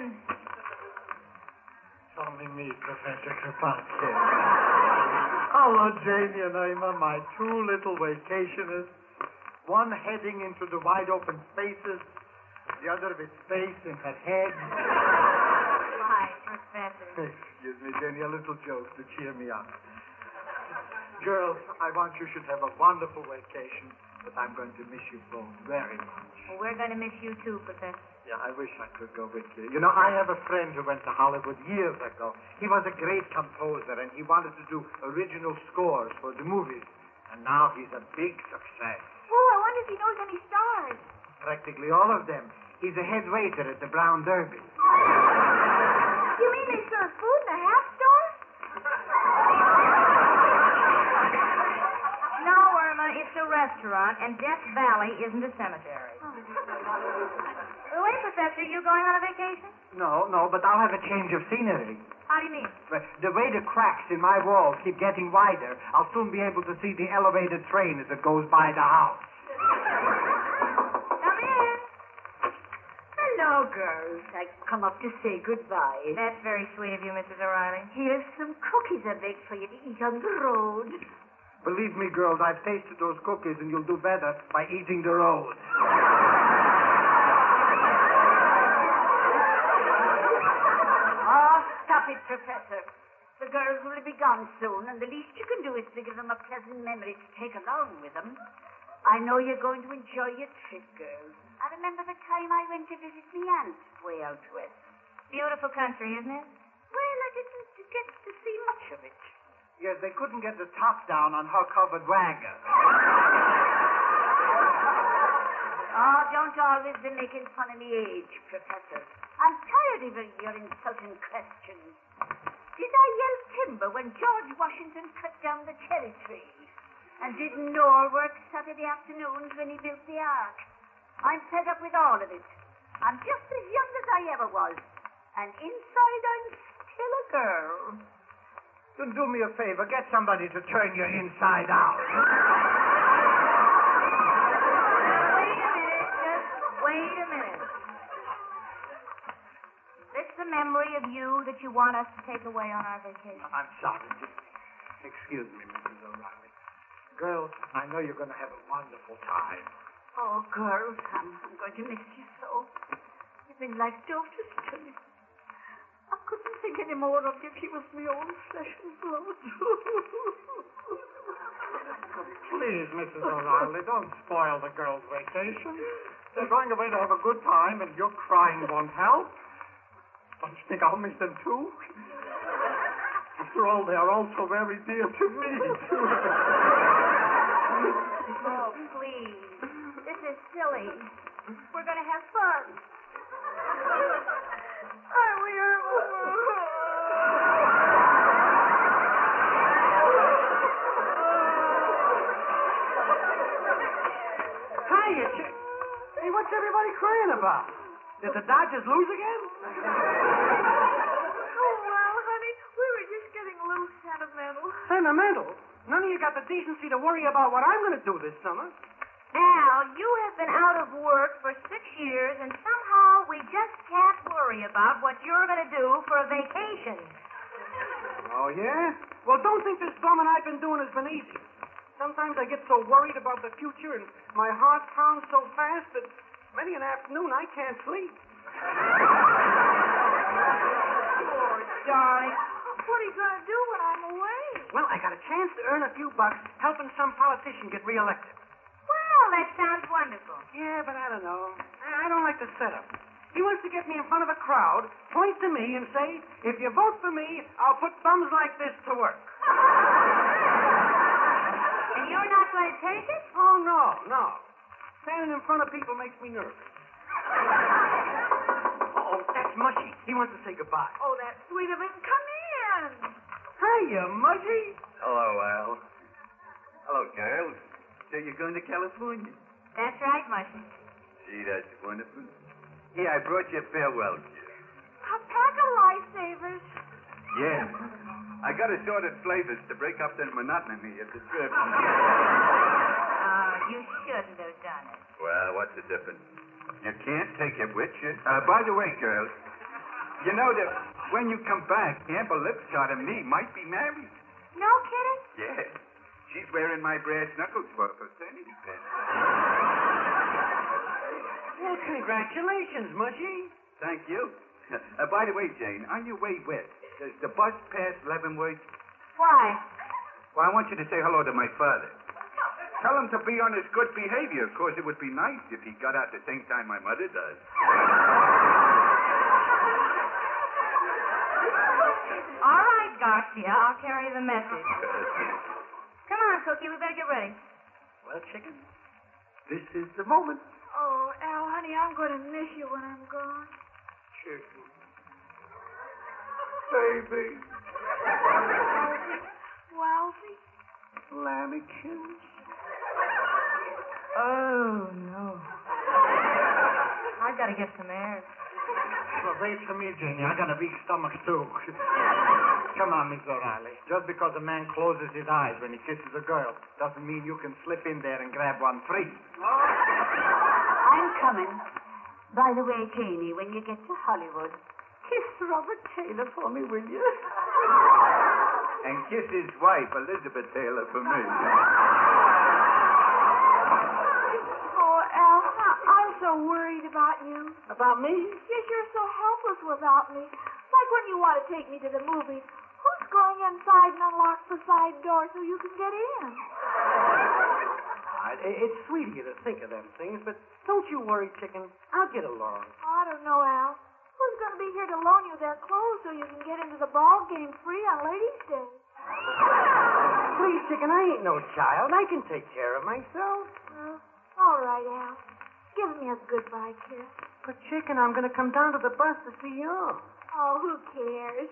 S15: It's only me, Professor Kropotkin. Hello, Janie and Irma, my two little vacationists. One heading into the wide open spaces, the other with space in her head.
S11: Why, Professor?
S15: Excuse me, Jenny, a little joke to cheer me up. Girls, I want you should have a wonderful vacation, but I'm going to miss you both very much.
S11: Well, we're going to miss you too, Professor.
S15: Yeah, I wish I could go with you. You know, I have a friend who went to Hollywood years ago. He was a great composer, and he wanted to do original scores for the movies. And now he's a big success.
S13: Oh, I wonder if he knows any stars.
S15: Practically all of them. He's a head waiter at the Brown Derby.
S13: You mean they serve food in a half store?
S11: No, Irma, it's a restaurant, and Death Valley isn't a cemetery. Oh. Wait, Professor, you going on a vacation?
S15: No, no, but I'll have a change of scenery.
S11: How do you mean?
S15: The way the cracks in my walls keep getting wider, I'll soon be able to see the elevated train as it goes by the house.
S11: Come in.
S16: Hello, girls. I've come up to say goodbye.
S11: That's very sweet of you, Missus O'Reilly.
S16: Here's some cookies I baked for you to eat on the road.
S15: Believe me, girls, I've tasted those cookies, and you'll do better by eating the road.
S16: Oh, stop it, Professor. The girls will be gone soon, and the least you can do is to give them a pleasant memory to take along with them. I know you're going to enjoy your trip, girls. I remember the time I went to visit my aunt way out west.
S11: Beautiful country, isn't it?
S16: Well, I didn't get to see much of it.
S15: Yes, they couldn't get the top down on her covered wagon.
S16: Oh, don't always be making fun of the age, Professor. I'm tired of your insulting questions. Did I yell timber when George Washington cut down the cherry tree? And did Noah work Saturday afternoons when he built the ark? I'm fed up with all of it. I'm just as young as I ever was. And inside I'm still a girl.
S15: Then do me a favor. Get somebody to turn you inside out.
S16: Wait a minute. Just wait a minute. Is this the memory of you that you want us to take away on our vacation?
S15: I'm sorry. Just excuse me, Missus O'Reilly. Girls, I know you're going to have a wonderful time.
S16: Oh, girls, I'm, I'm going to miss you so. You've been like daughters to me. I couldn't think any more of you if you was my own flesh and blood.
S15: Please, Missus O'Reilly, don't spoil the girls' vacation. They're going away to have a good time, and your crying won't help. Don't you think I'll miss them, too? After all, they are all so very dear to me, too.
S16: Oh, please. This is silly. We're going to have fun. Are we
S15: Hiya, chick. Hey, what's everybody crying about? Did the Dodgers lose again?
S13: Oh, well, honey, we were just getting a little sentimental.
S15: Sentimental? None of you got the decency to worry about what I'm going to do this summer.
S11: Al, you have been out of work for six years, and somehow we just can't worry about what you're going to do for a vacation.
S15: Oh, yeah? Well, don't think this bumming I've been doing has been easy. Sometimes I get so worried about the future and my heart pounds so fast that many an afternoon I can't sleep.
S13: Poor darling. What are you going to do when I'm away?
S15: Well, I got a chance to earn a few bucks helping some politician get reelected.
S11: Well, that sounds wonderful.
S15: Yeah, but I don't know. I don't like the setup. He wants to get me in front of a crowd, point to me, and say, if you vote for me, I'll put thumbs like this to work.
S11: And you're not going to take it?
S15: Oh, no, no. Standing in front of people makes me nervous. Oh, that's Mushy. He wants to say goodbye.
S13: Oh, that's sweet of him. Come in.
S15: Hiya, Mushy.
S17: Hello, Al. Hello, girls. So you're going to California?
S11: That's right, Mushy.
S17: Gee, that's wonderful. Here, I brought you a farewell gift.
S13: A pack of lifesavers.
S17: Yeah. I got assorted flavors to break up the monotony of the trip.
S11: Oh, you shouldn't have done it.
S17: Well, what's the difference? You can't take it with you. Uh, by the way, girls, you know that when you come back, Amber Lipscott and me might be married.
S11: No kidding?
S17: Yeah. She's wearing my brass knuckles for a fraternity pin.
S15: Well, congratulations, Mushy.
S17: Thank you. Uh, by the way, Jane, on your way west, does the bus pass Leavenworth?
S11: Why?
S17: Well, I want you to say hello to my father. Tell him to be on his good behavior. Of course, it would be nice if he got out the same time my mother does.
S11: All right, Garcia, I'll carry the message. Come on, Cookie, we better get ready.
S15: Well, chicken, this is the moment.
S13: Oh, Al, honey, I'm going to miss you when I'm gone.
S15: Chicken. Baby.
S13: Wowsy.
S15: Lammykins.
S11: Oh, no. I've got to get some air.
S15: Well, wait for me, Janie. I got a big stomach, too. Come on, Miss O'Reilly. Just because a man closes his eyes when he kisses a girl doesn't mean you can slip in there and grab one free.
S16: I'm coming. By the way, Janie, when you get to Hollywood, kiss Robert Taylor for me, will you?
S17: And kiss his wife, Elizabeth Taylor, for me.
S13: Oh, Al, I- I'm so worried about you.
S15: About me?
S13: Yes, you're so helpless without me. Like when you want to take me to the movies. Who's going inside and unlock the side door so you can get in?
S15: Uh, it's sweet of you to think of them things, but don't you worry, chicken. I'll get along.
S13: I don't know, Al. Who's going to be here to loan you their clothes so you can get into the ball game free on Ladies' Day?
S18: Please, chicken, I ain't no child. I can take care of myself.
S13: Well, all right, Al. Give me a goodbye kiss.
S18: But, chicken, I'm going to come down to the bus to see you.
S13: Oh, who cares?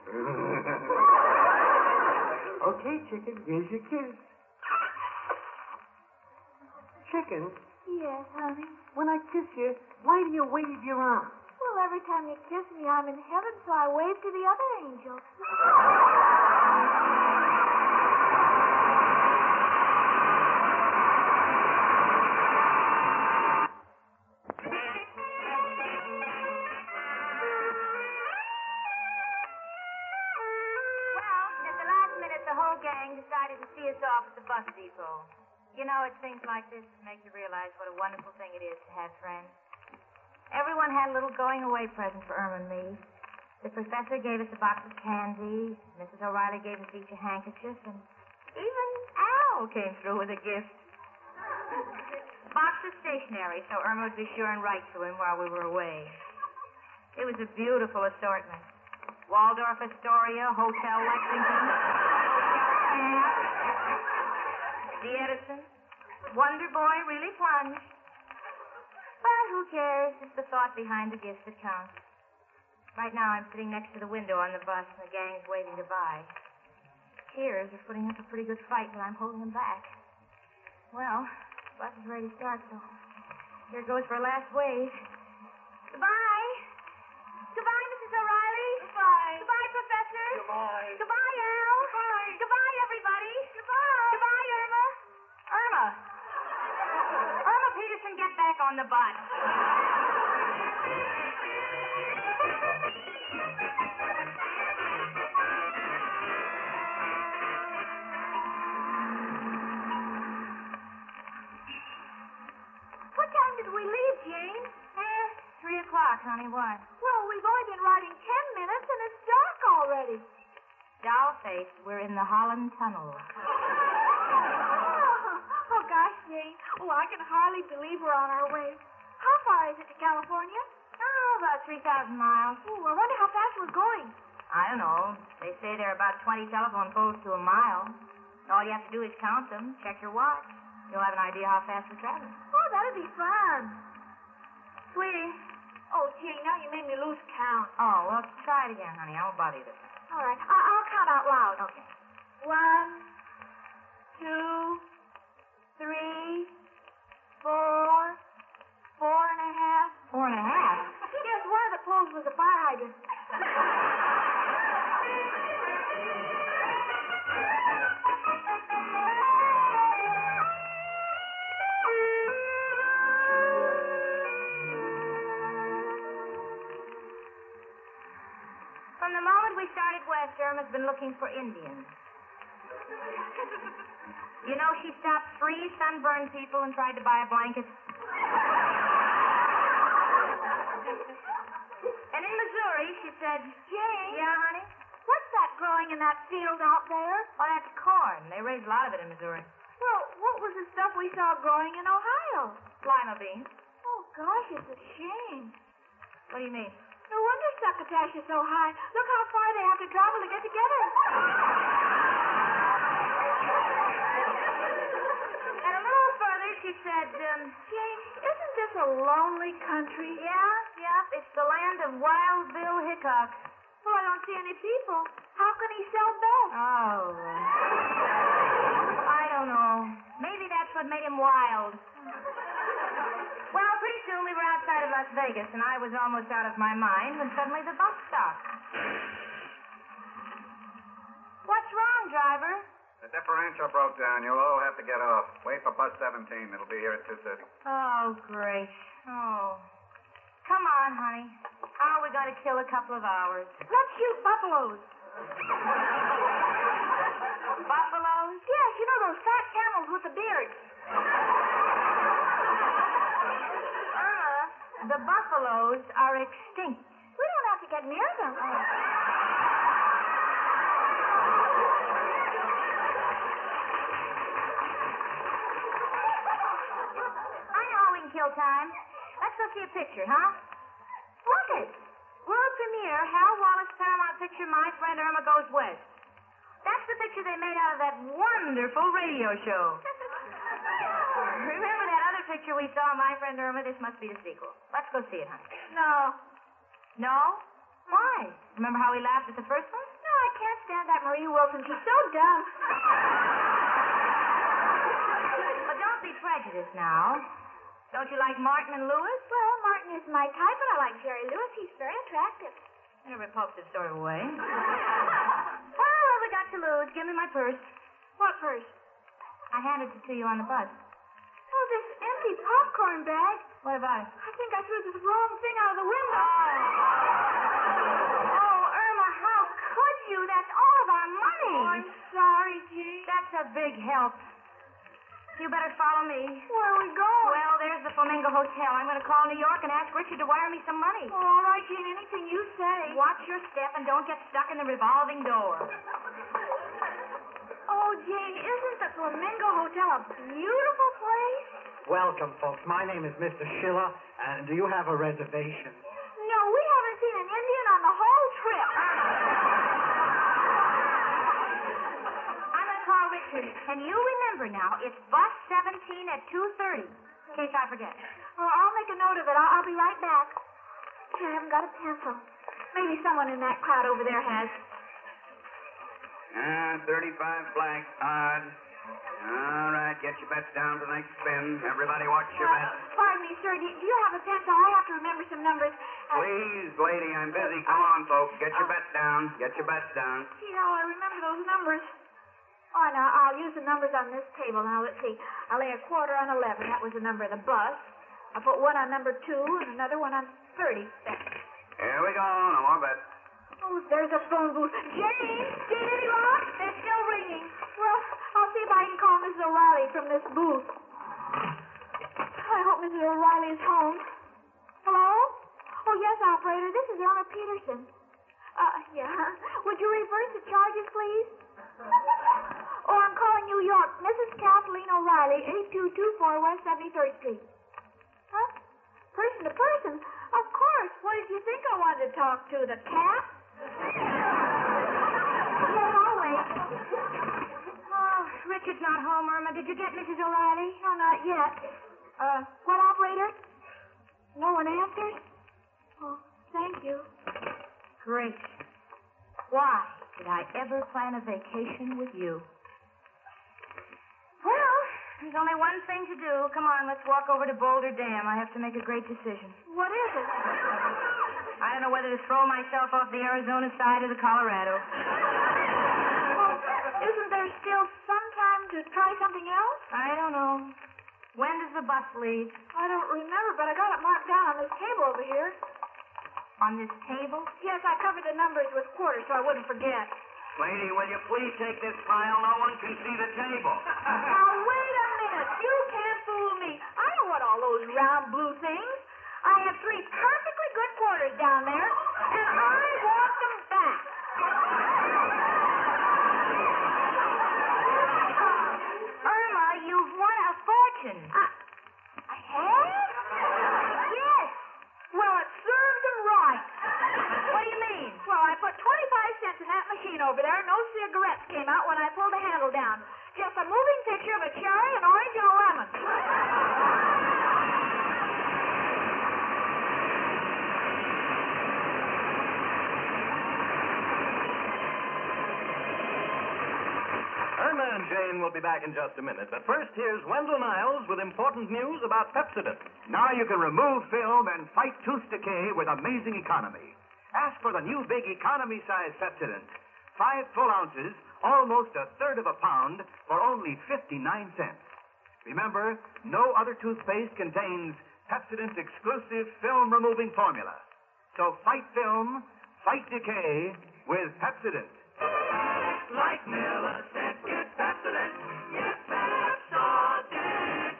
S18: Okay, chicken, here's your kiss. Chicken,
S13: Yes, honey.
S18: when I kiss you, why do you wave your arm?
S13: Well, every time you kiss me, I'm in heaven, so I wave to the other angels.
S11: Well, at the last minute, the whole gang decided to see us off at the bus depot. You know, it's things like this that make you realize what a wonderful thing it is to have friends. Everyone had a little going-away present for Irma and me. The professor gave us a box of candy. Missus O'Reilly gave us each a handkerchief, and even Al came through with a gift. Box of stationery, so Irma would be sure and write to him while we were away. It was a beautiful assortment. Waldorf Astoria, Hotel Lexington, Hotel Camp, the Edison, Wonder Boy really plunged. But who cares? It's the thought behind the gift that counts. Right now, I'm sitting next to the window on the bus, and the gang's waiting to buy. Tears are putting up a pretty good fight, but I'm holding them back. Well, the bus is ready to start, so here goes for a last wave. Goodbye. Goodbye, Missus O'Reilly. Goodbye. Goodbye, Professor.
S18: Goodbye.
S11: Goodbye, Al. Goodbye. Goodbye, everybody. Goodbye. Goodbye, Irma. Irma. Irma Peterson, get back on the bus.
S13: What time did we leave, Jane?
S11: Eh, three o'clock, honey. What?
S13: Well, we've only been riding ten minutes, and it's dark already.
S11: Doll face, we're in the Holland Tunnel.
S13: Oh, gosh, Jane. Oh, I can hardly believe we're on our way. How far is it to California?
S11: Oh, about three thousand miles.
S13: Oh, I wonder how fast we're going.
S11: I don't know. They say there are about twenty telephone poles to a mile. All you have to do is count them, check your watch. You'll have an idea how fast we're traveling.
S13: Oh, that'd be fun.
S11: Sweetie.
S13: Oh, Jane, now you made me lose count.
S11: Oh, well, try it again, honey. I won't bother you this time.
S13: All right, I- I'll count out loud.
S11: Okay.
S13: One, two, three, four, four and a half.
S11: Four and a half?
S13: Yes, one of the poles was a fire hydrant.
S11: From the moment we started west, Irma's been looking for Indians. You know, she stopped three sunburned people and tried to buy a blanket. And in Missouri, she said,
S13: Jane?
S11: Yeah, honey?
S13: What's that growing in that field out there?
S11: Oh, that's corn. They raise a lot of it in Missouri.
S13: Well, what was the stuff we saw growing in Ohio?
S11: Lima beans.
S13: Oh, gosh, it's a shame.
S11: What do you mean?
S13: No wonder Succotash is so high. Look how far they have to travel to get together.
S11: And a little further, she said, um...
S13: Jane, isn't this a lonely country?
S11: Yeah, yeah. It's the land of Wild Bill Hickok.
S13: Oh, I don't see any people. How can he sell best?
S11: Oh. I don't know. Maybe that's what made him wild. Well, pretty soon we were outside of Las Vegas, and I was almost out of my mind when suddenly the bus stopped. What's wrong, driver?
S17: The differential broke down. You'll all have to get off. Wait for bus seventeen. It'll be here at two thirty.
S11: Oh, great. Oh. Come on, honey. Oh, we got to kill a couple of hours.
S13: Let's shoot buffaloes.
S11: Buffaloes?
S13: Yes, you know those fat camels with the beards.
S11: Irma, the buffaloes are extinct.
S13: We don't have to get near them.
S11: I know how we can kill time. Let's go see a picture, huh? Look it. World premiere, Hal Wallace Paramount picture, My Friend Irma Goes West. That's That's the picture they made out of that wonderful radio show. Remember that other picture we saw, my friend Irma? This must be the sequel. Let's go see it, honey.
S13: No.
S11: No? Why? Remember how we laughed at the first one?
S13: No, I can't stand that Marie Wilson. She's so dumb.
S11: But don't be prejudiced now. Don't you like Martin and Lewis?
S13: Well, Martin is my type, but I like Jerry Lewis. He's very attractive.
S11: In a repulsive sort of way. Well, what we got to lose? Give me my purse.
S13: What purse?
S11: I handed it to you on the bus.
S13: Oh, this empty popcorn bag.
S11: What about it?
S13: I think I threw this wrong thing out of the window.
S11: Oh, Irma, how could you? That's all of our money.
S13: Oh, I'm sorry, Jane.
S11: That's a big help. You better follow me.
S13: Where are we going?
S11: Well, there's the Flamingo Hotel. I'm going to call New York and ask Richard to wire me some money.
S13: Oh, all right, Jane. Anything you say.
S11: Watch your step and don't get stuck in the revolving door.
S13: Oh, Jane, isn't the Flamingo Hotel a beautiful place?
S18: Welcome, folks. My name is Mister Schiller, and do you have a reservation?
S13: No, we haven't seen an Indian on the whole trip.
S11: I'm going to call Richard. And you remember now, it's bus seventeen at two thirty, in case I forget.
S13: Oh, I'll make a note of it. I'll, I'll be right back. Gee, I haven't got a pencil. Maybe someone in that crowd over there has.
S17: Ah, thirty-five blank, odd. All right, get your bets down for the next spin. Everybody watch your
S13: Uh,
S17: bets.
S13: pardon me, sir. Do, do you have a pencil? I have to remember some numbers. Uh,
S17: Please, lady, I'm busy. Come on, folks. Get your bets down. Get your bets down.
S13: Gee, how I remember those numbers. Oh, now, I'll use the numbers on this table. Now, let's see. I'll lay a quarter on eleven. That was the number of the bus. I'll put one on number two and another one on thirty. There.
S17: Here we go. No more bets.
S13: Oh, there's a phone booth. Jane! Jane, any luck? They're still ringing. Well, I'll see if I can call Missus O'Reilly from this booth. I hope Missus O'Reilly is home. Hello? Oh, yes, operator. This is Irma Peterson. Uh, yeah. Would you reverse the charges, please? Oh, I'm calling New York. Missus Kathleen O'Reilly, eight two two four West seventy-third Street. Huh? Person to person? Of course. What did you think I wanted to talk to? The cat?
S11: Yes, I'll wait. Oh, Richard's not home, Irma. Did you get Missus O'Reilly?
S13: No, not yet. Uh, what, operator? No one answers? Oh, thank you.
S11: Great. Why did I ever plan a vacation with you? Well, there's only one thing to do. Come on, let's walk over to Boulder Dam. I have to make a great decision.
S13: What is it?
S11: I don't know whether to throw myself off the Arizona side or the Colorado.
S13: Well, isn't there still some time to try something else?
S11: I don't know. When does the bus leave?
S13: I don't remember, but I got it marked down on this table over here.
S11: On this table?
S13: Yes, I covered the numbers with quarters so I wouldn't forget.
S17: Lady, will you please take this pile? No one can see the table.
S13: Now, wait a minute. You can't fool me. I don't want all those round blue things. I have three perfectly good quarters down there, and I want them back.
S11: Irma, you've won a fortune.
S13: I, I have?
S11: Yes.
S13: Well, it serves them right.
S11: What do you mean?
S13: Well, I put twenty-five cents in that machine over there. No cigarettes came out when I pulled the handle down. Just a moving picture of a cherry, an orange, and a lemon.
S19: Irma and Jane will be back in just a minute, but first here's Wendell Niles with important news about Pepsodent.
S10: Now you can remove film and fight tooth decay with amazing economy. Ask for the new big economy-size Pepsodent. Five full ounces, almost a third of a pound, for only fifty-nine cents. Remember, no other toothpaste contains Pepsodent's exclusive film-removing formula. So fight film, fight decay with Pepsodent.
S20: Like Millicent, get Pepsodent. Get Pepsodent.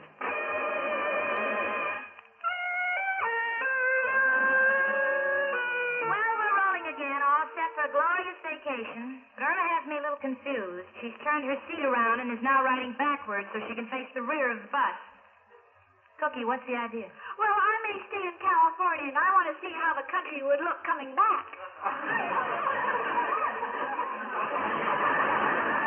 S11: Well, we're rolling again, all set for a glorious vacation. But Irma has me a little confused. She's turned her seat around and is now riding backwards so she can face the rear of the bus. Cookie, what's the idea?
S13: Well, I may stay in California, and I want to see how the country would look coming back.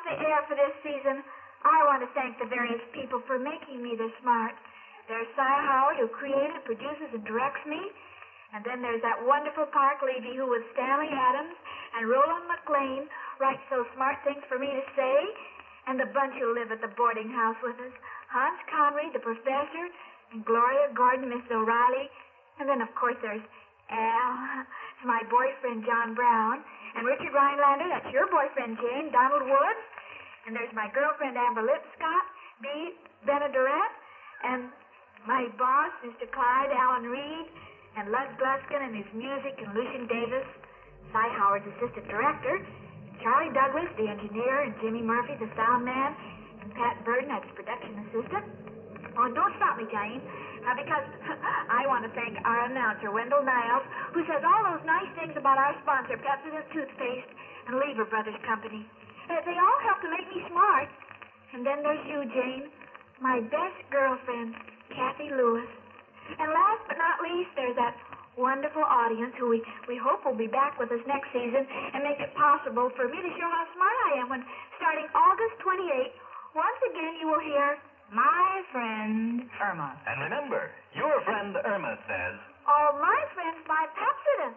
S13: the air for this season, I want to thank the various people for making me this smart. There's Cy Howard, who created, produces, and directs me. And then there's that wonderful Park Levy who with Stanley Adams and Roland McLean writes those smart things for me to say. And the bunch who live at the boarding house with us. Hans Conry, the professor, and Gloria Gordon, Miss O'Reilly. And then, of course, there's Al, it's my boyfriend, John Brown. And Richard Rhinelander, that's your boyfriend, Jane, Donald Woods. And there's my girlfriend, Amber Lipscott, B. Benaderet, and my boss, Mister Clyde Allen Reed, and Lud Gluskin and his music, and Lucian Davis, Cy Howard's assistant director, Charlie Douglas, the engineer, and Jimmy Murphy, the sound man, and Pat Burton, that's production assistant. Oh, and don't stop me, Jane, uh, because I want to thank our announcer, Wendell Niles, who says all those nice things about our sponsor, Pepsodent Toothpaste and Lever Brothers Company. Uh, they all help to make me smart. And then there's you, Jane, my best girlfriend, Kathy Lewis. And last but not least, there's that wonderful audience who we, we hope will be back with us next season and make it possible for me to show how smart I am when, starting August twenty-eighth, once again you will hear My Friend Irma.
S19: And remember, your friend Irma says,
S13: All my friends buy Pepsodent.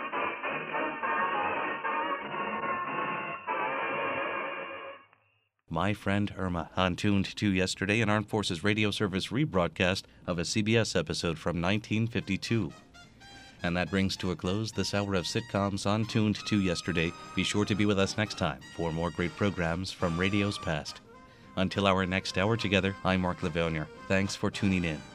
S1: My Friend Irma, on Tuned to yesterday, an Armed Forces Radio Service rebroadcast of a C B S episode from nineteen fifty-two. And that brings to a close this hour of sitcoms on Tuned to yesterday. Be sure to be with us next time for more great programs from radio's past. Until our next hour together, I'm Mark Livonia. Thanks for tuning in.